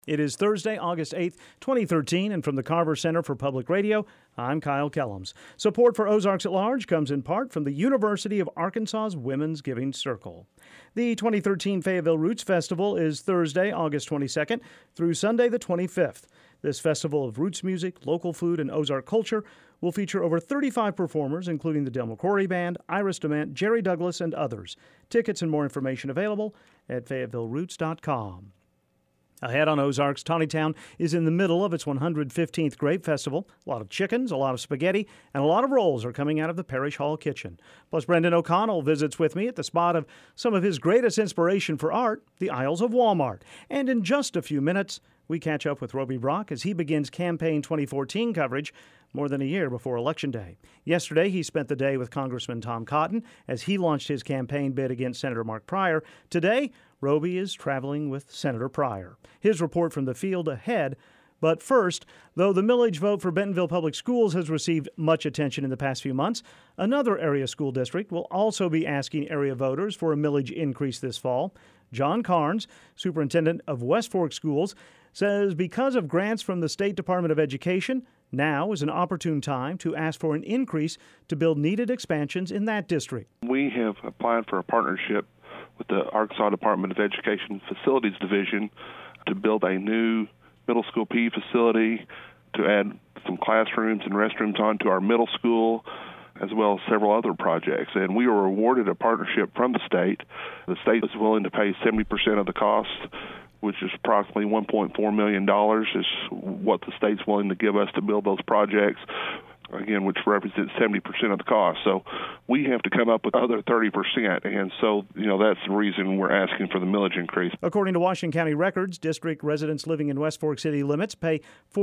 It is Thursday, August 8th, 2013, and from the Carver Center for Public Radio, I'm Kyle Kellums. Support for Ozarks at Large comes in part from the University of Arkansas's Women's Giving Circle. The 2013 Fayetteville Roots Festival is Thursday, August 22nd through Sunday the 25th. This festival of roots music, local food, and Ozark culture will feature over 35 performers, including the Del McCrory Band, Iris DeMent, Jerry Douglas, and others. Tickets and more information available at FayettevilleRoots.com. Ahead on Ozarks, Tawnytown is in the middle of its 115th Grape Festival. A lot of chickens, a lot of spaghetti, and a lot of rolls are coming out of the Parish Hall kitchen. Plus, Brendan O'Connell visits with me at the spot of some of his greatest inspiration for art, the aisles of Walmart. And in just a few minutes, we catch up with Roby Brock as he begins campaign 2014 coverage more than a year before Election Day. Yesterday, he spent the day with Congressman Tom Cotton as he launched his campaign bid against Senator Mark Pryor. Today, Roby is traveling with Senator Pryor. His report from the field ahead. But first, though the millage vote for Bentonville Public Schools has received much attention in the past few months, another area school district will also be asking area voters for a millage increase this fall. John Carnes, superintendent of West Fork Schools, says because of grants from the State Department of Education, now is an opportune time to ask for an increase to build needed expansions in that district. We have applied for a partnership with the Arkansas Department of Education Facilities Division to build a new middle school PE facility, to add some classrooms and restrooms onto our middle school, as well as several other projects. And we were awarded a partnership from the state. The state is willing to pay 70% of the cost, which is approximately $1.4 million is what the state's willing to give us to build those projects, again, which represents 70% of the cost. So we have to come up with the other 30%, and so, that's the reason we're asking for the millage increase. According to Washington County records, district residents living in West Fork city limits pay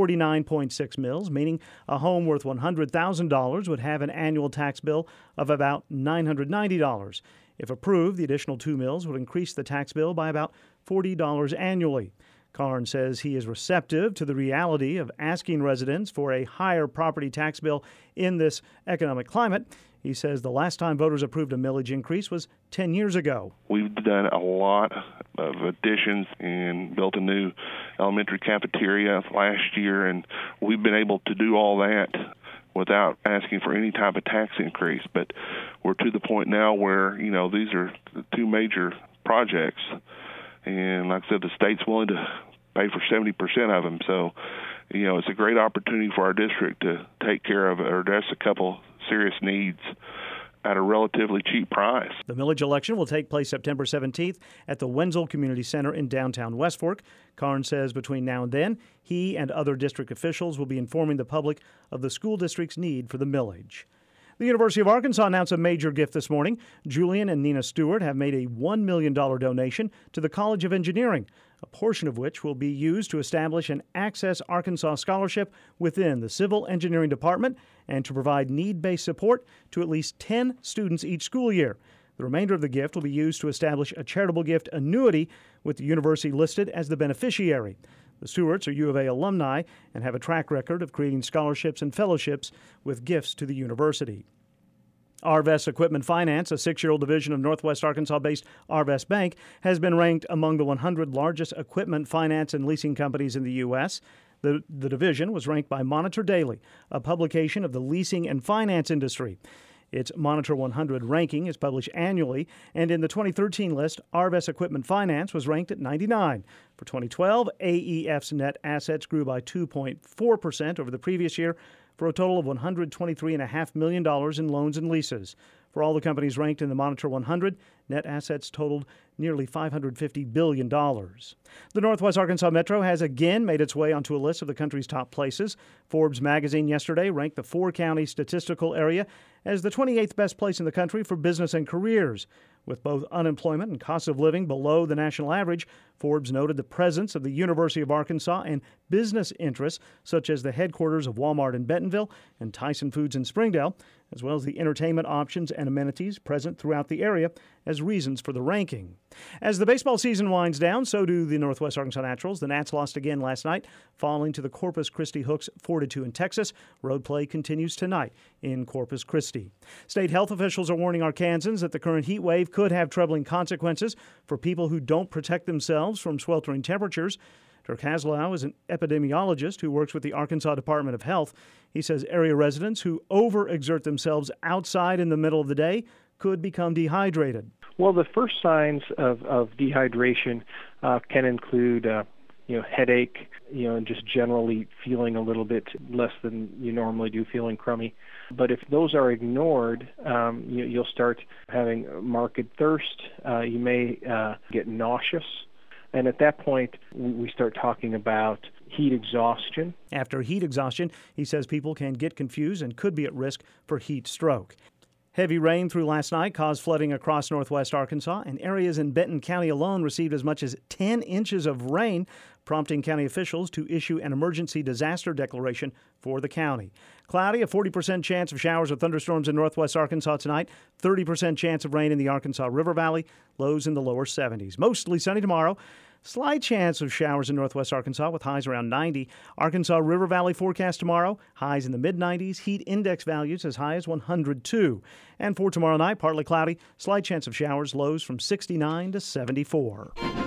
49.6 mills, meaning a home worth $100,000 would have an annual tax bill of about $990. If approved, the additional 2 mills would increase the tax bill by about $40 annually. Karn says he is receptive to the reality of asking residents for a higher property tax bill in this economic climate. He says the last time voters approved a millage increase was 10 years ago. We've done a lot of additions and built a new elementary cafeteria last year, and we've been able to do all that without asking for any type of tax increase. But we're to the point now where, these are the two major projects. And like I said, the state's willing to pay for 70% of them. So, it's a great opportunity for our district to take care of or address a couple serious needs at a relatively cheap price. The millage election will take place September 17th at the Wenzel Community Center in downtown West Fork. Karn says between now and then, he and other district officials will be informing the public of the school district's need for the millage. The University of Arkansas announced a major gift this morning. Julian and Nina Stewart have made a $1 million donation to the College of Engineering, a portion of which will be used to establish an Access Arkansas scholarship within the Civil Engineering Department and to provide need-based support to at least 10 students each school year. The remainder of the gift will be used to establish a charitable gift annuity with the university listed as the beneficiary. The Stewarts are U of A alumni and have a track record of creating scholarships and fellowships with gifts to the university. Arvest Equipment Finance, a 6-year-old division of Northwest Arkansas-based Arvest Bank, has been ranked among the 100 largest equipment finance and leasing companies in the U.S. The division was ranked by Monitor Daily, a publication of the leasing and finance industry. Its Monitor 100 ranking is published annually, and in the 2013 list, Arvest Equipment Finance was ranked at 99. For 2012, AEF's net assets grew by 2.4% over the previous year for a total of $123.5 million in loans and leases. For all the companies ranked in the Monitor 100, net assets totaled nearly $550 billion. The Northwest Arkansas Metro has again made its way onto a list of the country's top places. Forbes magazine yesterday ranked the 4-county statistical area as the 28th best place in the country for business and careers. With both unemployment and cost of living below the national average, Forbes noted the presence of the University of Arkansas and business interests such as the headquarters of Walmart in Bentonville and Tyson Foods in Springdale, as well as the entertainment options and amenities present throughout the area as reasons for the ranking. As the baseball season winds down, so do the Northwest Arkansas Naturals. The Nats lost again last night, falling to the Corpus Christi Hooks 4-2 in Texas. Road play continues tonight in Corpus Christi. State health officials are warning Arkansans that the current heat wave could have troubling consequences for people who don't protect themselves from sweltering temperatures. Dirk Haslau is an epidemiologist who works with the Arkansas Department of Health. He says area residents who overexert themselves outside in the middle of the day could become dehydrated. Well, the first signs of dehydration can include headache, and just generally feeling a little bit less than you normally do, feeling crummy. But if those are ignored, you'll start having marked thirst. You may get nauseous. And at that point, we start talking about heat exhaustion. After heat exhaustion, he says people can get confused and could be at risk for heat stroke. Heavy rain through last night caused flooding across northwest Arkansas, and areas in Benton County alone received as much as 10 inches of rain, prompting county officials to issue an emergency disaster declaration for the county. Cloudy, a 40% chance of showers or thunderstorms in northwest Arkansas tonight, 30% chance of rain in the Arkansas River Valley, lows in the lower 70s. Mostly sunny tomorrow. Slight chance of showers in northwest Arkansas with highs around 90. Arkansas River Valley forecast tomorrow, highs in the mid-90s, heat index values as high as 102. And for tomorrow night, partly cloudy, slight chance of showers, lows from 69 to 74.